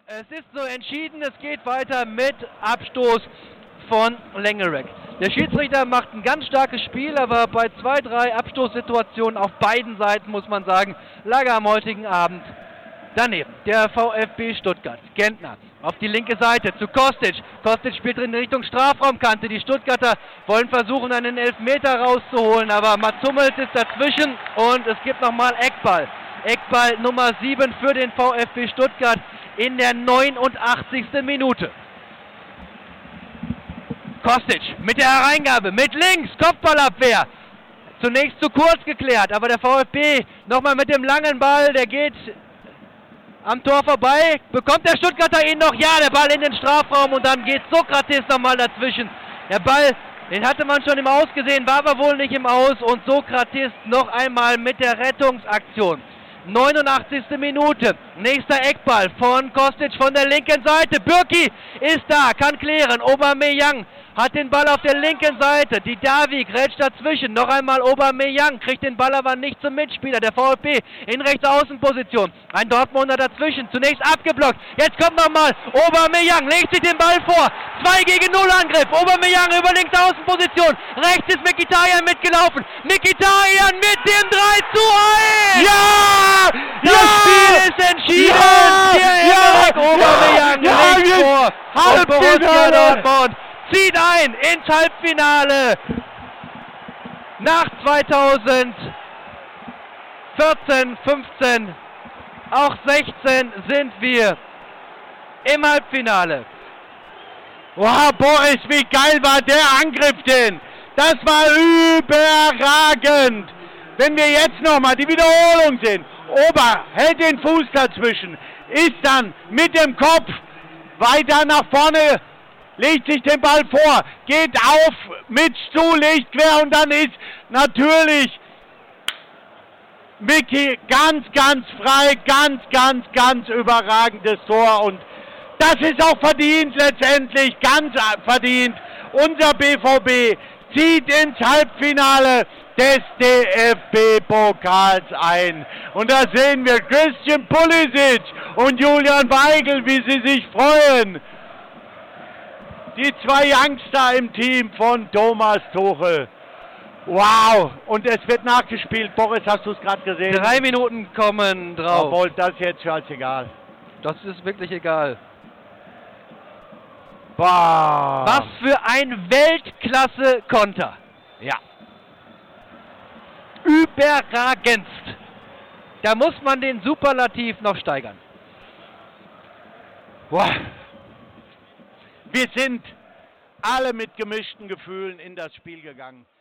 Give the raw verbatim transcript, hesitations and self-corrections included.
Es ist so entschieden, es geht weiter mit Abstoß von Lengerek. Der Schiedsrichter macht ein ganz starkes Spiel, aber bei zwei, drei Abstoßsituationen auf beiden Seiten, muss man sagen, lag er am heutigen Abend daneben. Der VfB Stuttgart, Gentner auf die linke Seite zu Kostic. Kostic spielt in Richtung Strafraumkante. Die Stuttgarter wollen versuchen, einen Elfmeter rauszuholen, aber Mats Hummels ist dazwischen und es gibt nochmal Eckball. Eckball Nummer sieben für den VfB Stuttgart in der neunundachtzigsten Minute. Kostic mit der Hereingabe, mit links, Kopfballabwehr. Zunächst zu kurz geklärt, aber der VfB nochmal mit dem langen Ball, der geht am Tor vorbei. Bekommt der Stuttgarter ihn noch? Ja, der Ball in den Strafraum und dann geht Sokrates nochmal dazwischen. Der Ball, den hatte man schon im Aus gesehen, war aber wohl nicht im Aus und Sokrates noch einmal mit der Rettungsaktion. neunundachtzigste Minute, nächster Eckball von Kostic von der linken Seite. Bürki ist da, kann klären. Aubameyang hat den Ball auf der linken Seite. Die Davi grätscht dazwischen. Noch einmal Aubameyang, kriegt den Ball aber nicht zum Mitspieler. Der VfB in Rechtsaußenposition. Ein Dortmunder dazwischen, zunächst abgeblockt. Jetzt kommt nochmal Aubameyang, legt sich den Ball vor. zwei gegen null Angriff. Aubameyang über Linksaußenposition. Rechts ist Mkhitaryan mitgelaufen. Mkhitaryan mit dem drei zu eins. Ja! Das ja! Spiel ist entschieden. Ja! Hier Ja! Emre Aubameyang Ja! legt Ja! vor. Und Borussia Halbfinale! Dortmund zieht ein ins Halbfinale. Nach zweitausendvierzehn, fünfzehn, auch sechzehn sind wir im Halbfinale. Wow, Boris, wie geil war der Angriff denn? Das war überragend. Wenn wir jetzt nochmal die Wiederholung sehen. Ober hält den Fuß dazwischen, ist dann mit dem Kopf weiter nach vorne, legt sich den Ball vor, geht auf mit Stuhl, legt quer und dann ist natürlich Mickey ganz, ganz frei, ganz, ganz, ganz überragendes Tor und das ist auch verdient letztendlich, ganz verdient. Unser B V B zieht ins Halbfinale des D F B-Pokals ein. Und da sehen wir Christian Pulisic und Julian Weigl, wie sie sich freuen. Die zwei Youngster im Team von Thomas Tuchel. Wow, und es wird nachgespielt. Boris, hast du es gerade gesehen? Drei Minuten kommen drauf. Obwohl, das ist jetzt scheißegal. Das ist wirklich egal. Boah. Was für ein Weltklasse-Konter. Ja. Überragendst. Da muss man den Superlativ noch steigern. Boah. Wir sind alle mit gemischten Gefühlen in das Spiel gegangen.